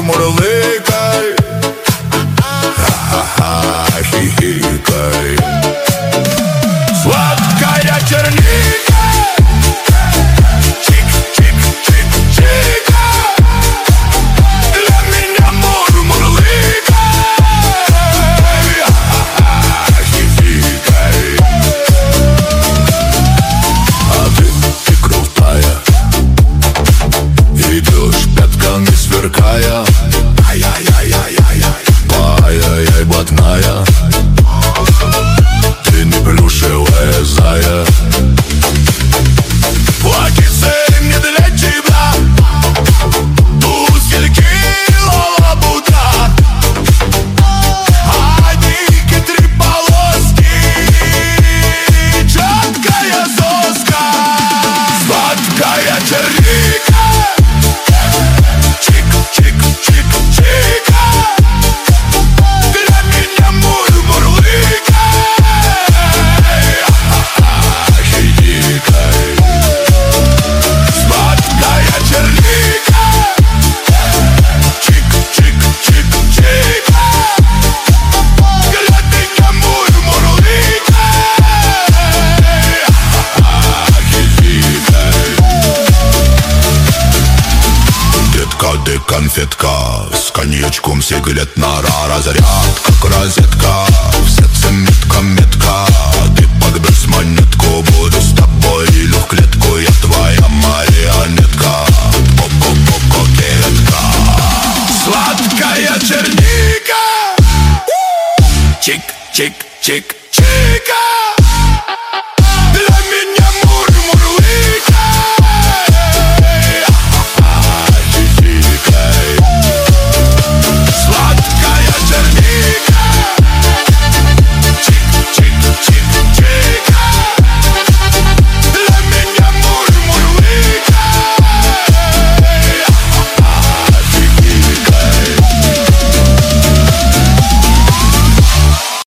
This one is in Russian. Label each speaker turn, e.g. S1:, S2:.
S1: мурлыкай, ха-ха-ха, хихикай. Сладкая черника, чик-чик-чик-чика, для меня мурлыкай, ха-ха-ха, хихикай. А ты крутая, идешь пятками сверкая, ай-яй-яй-яй-яй-яй, ай-яй-яй, блатная. Ты не плюшевая зая. Платьице мне для тебя, туфельки лабуда, одники три полоски, четкая соска. Сладкая черника, чик-чик-чик-чика, для меня мурлыкай, хихикай. Сладкая черника, чик-чик-чик-чика, для меня мурлыкай, хихикай. Детка, ты конфетка, с коньячком сигаретная разрядка, как розетка, в сердце метка-метка. Ты подбрось монетку, буду с тобой или в клетку, я твоя марионетка, ко-ко-ко-ко-кетка. Сладкая черника, чик-чик-чик-чика,